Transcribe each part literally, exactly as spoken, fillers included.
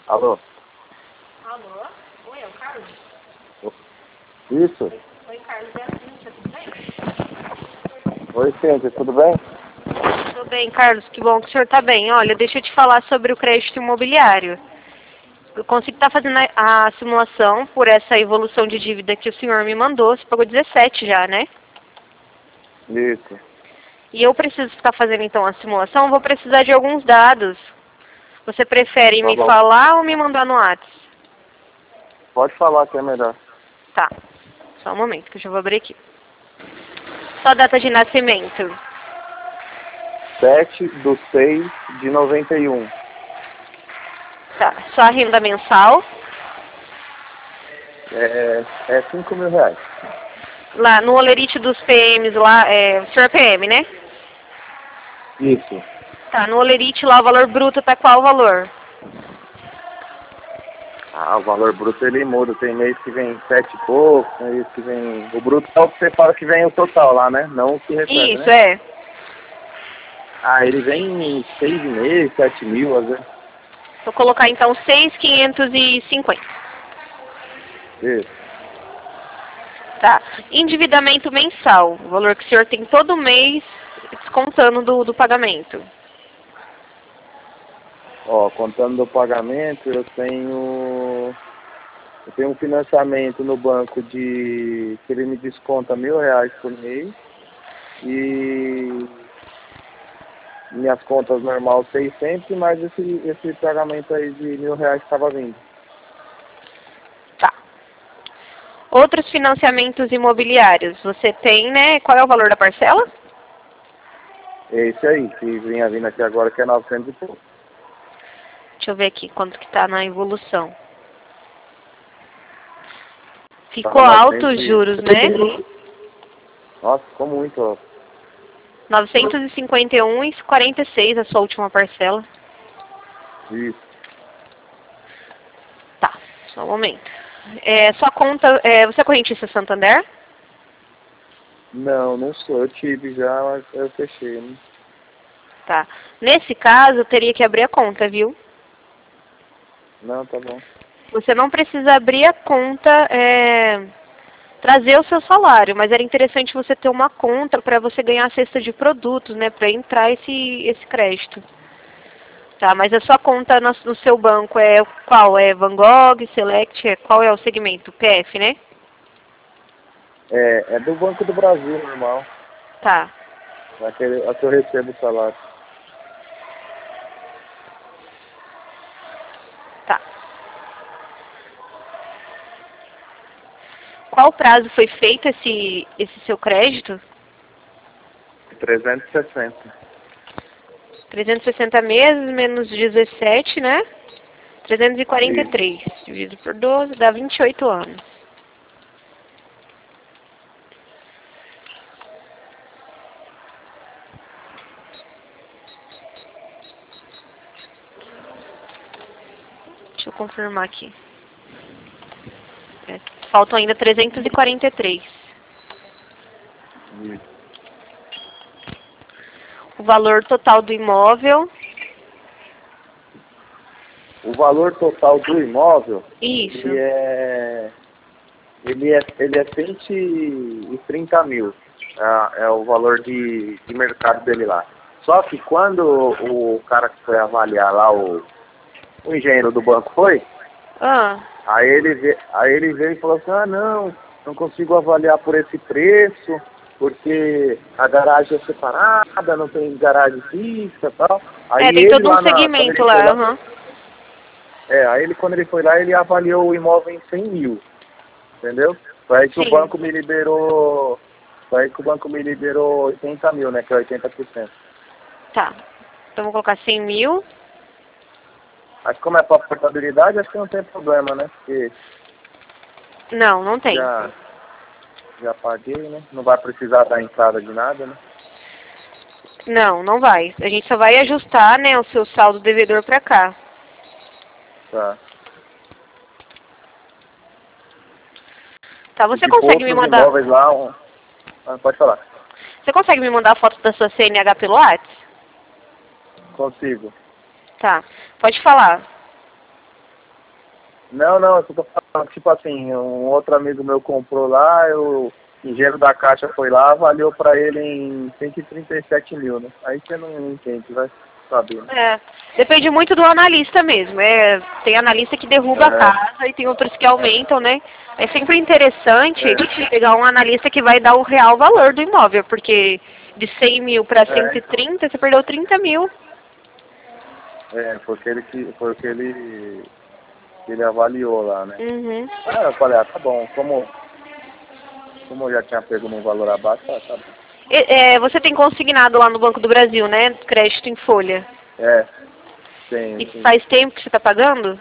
Alô? Alô? Oi, é o Carlos? Isso? Oi, Carlos, é a Cíntia, tudo bem? Oi, Cíntia, tudo bem? Tudo bem, Carlos, que bom que o senhor está bem. Olha, deixa eu te falar sobre o crédito imobiliário. Eu consigo estar fazendo a, a simulação por essa evolução de dívida que o senhor me mandou. Você pagou dezessete já, né? Isso. E eu preciso estar fazendo então a simulação, vou precisar de alguns dados. Você prefere Tá me bom. falar ou me mandar no WhatsApp? Pode falar que é melhor. Tá. Só um momento que eu já vou abrir aqui. Só data de nascimento. sete do seis de noventa e um. Tá. Só a renda mensal. É, é cinco mil reais. Lá no olerite dos P Ms lá, é, o senhor é P M, né? Isso. Tá, no olerite lá o valor bruto tá qual o valor? Ah, o valor bruto ele muda. Tem mês que vem sete e pouco, tem mês que vem... O bruto é o que você fala que vem o total lá, né? Não o que recebe, Isso, né? é. Ah, ele vem em seis e meio, sete mil, às vezes. Vou colocar então seis mil quinhentos e cinquenta. Isso. Tá. Endividamento mensal. O valor que o senhor tem todo mês descontando do, do pagamento. Ó, contando do pagamento, eu tenho... Eu tenho um financiamento no banco de... que ele me desconta mil reais por mês. E... minhas contas normal seiscentos, mais esse, esse pagamento aí de mil reais que estava vindo. Tá. Outros financiamentos imobiliários. Você tem, né? Qual é o valor da parcela? Esse aí, que vinha vindo aqui agora, que é novecentos e pouco. Deixa eu ver aqui quanto que tá na evolução. Ficou Tava alto os novecentos e... juros, né? Nossa, ficou muito, ó. novecentos e cinquenta e um e quarenta e seis a sua última parcela. Isso. Tá, só um momento. É, sua conta, é, você é correntista Santander? Não, não sou. Eu tive já, mas eu fechei, né? Tá. Nesse caso, eu teria que abrir a conta, viu? Não, tá bom. Você não precisa abrir a conta, é, trazer o seu salário, mas era interessante você ter uma conta para você ganhar a cesta de produtos, né? Para entrar esse, esse crédito. Tá, mas a sua conta no, no seu banco é qual? É Van Gogh, Select? É, qual é o segmento? P F, né? É, é do Banco do Brasil, normal. Tá. Aquele, a que eu recebo o salário. Tá. Qual prazo foi feito esse, esse seu crédito? trezentos e sessenta. trezentos e sessenta meses menos dezessete, né? trezentos e quarenta e três. Dividido por doze, dá vinte e oito anos. Deixa eu confirmar aqui. É, faltam ainda trezentos e quarenta e três. Isso. O valor total do imóvel. O valor total do imóvel, Isso. ele é, ele é, ele é cento e trinta mil. É, é o valor de, de mercado dele lá. Só que quando o, o cara que foi avaliar lá, o, o engenheiro do banco foi, Ah, aí ele, ve, aí ele veio e falou assim, ah não, não consigo avaliar por esse preço, porque a garagem é separada, não tem garagem fixa e tal. Aí é, tem ele todo um lá na, quando segmento ele foi lá. lá, Uhum. É, aí ele, quando ele foi lá, ele avaliou o imóvel em cem mil, entendeu? Foi aí que o Sim. banco me liberou, foi aí que o banco me liberou oitenta mil, né, que é oitenta por cento. Tá. Então vou colocar cem mil. Mas como é para portabilidade, acho que não tem problema, né, porque Não, não tem. já, já paguei, né, não vai precisar dar entrada de nada, né. Não, não vai. A gente só vai ajustar, né, o seu saldo devedor pra cá. Tá. Tá, E você tipo, consegue me outros mandar... imóveis lá, um... ah, pode falar. Você consegue me mandar a foto da sua C N H pelo WhatsApp? Consigo. Tá. Pode falar. Não, não, eu tô falando, tipo assim, um outro amigo meu comprou lá, eu, o engenheiro da Caixa foi lá, avaliou pra ele em cento e trinta e sete mil, né? Aí você não entende, vai saber, né? É, depende muito do analista mesmo. É, tem analista que derruba a É, casa e tem outros que aumentam, né? É sempre interessante é, pegar um analista que vai dar o real valor do imóvel, porque de cem mil para cento é, e então, trinta você perdeu trinta mil. é, porque ele, que- porque ele, ele avaliou lá, né? Uhum. Ah, eu falei, ah, tá bom, como, como eu já tinha pego num valor abaixo, ah, tá bom. E- é, você tem consignado lá no Banco do Brasil, né? Crédito em folha. É, tem, E tem. faz tempo que você está pagando?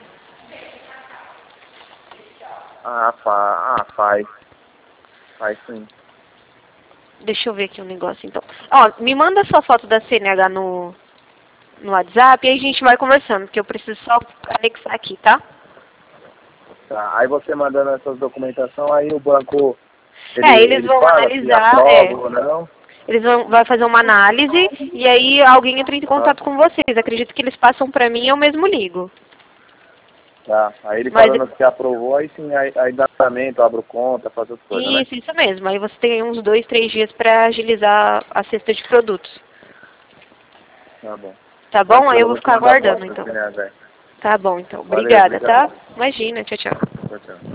Ah, fa, ah, faz, faz sim. Deixa eu ver aqui um negócio então. Ó, me manda sua foto da C N H no, no WhatsApp e aí a gente vai conversando, porque eu preciso só anexar aqui, tá? Tá, aí você mandando essas documentações, aí o banco, ele, É, eles ele vão fala se analisar, aprova é. ou não. Eles vão vai fazer uma análise e aí alguém entra em Tá, contato com vocês. Acredito que eles passam pra mim e eu mesmo ligo. tá. Aí ele Mas falando que aprovou, aí sim, aí, aí dá tratamento, abro conta, faz as coisas, né? isso, isso mesmo. Aí você tem uns dois, três dias pra agilizar a cesta de produtos. Tá bom. Tá bom? Aí Tranquilo, eu eu vou vou te ficar mandar foto aguardando do então. C N H. Tá bom, então. Valeu, Obrigada, obrigado. tá? Imagina, tchau, tchau. Tchau, tchau.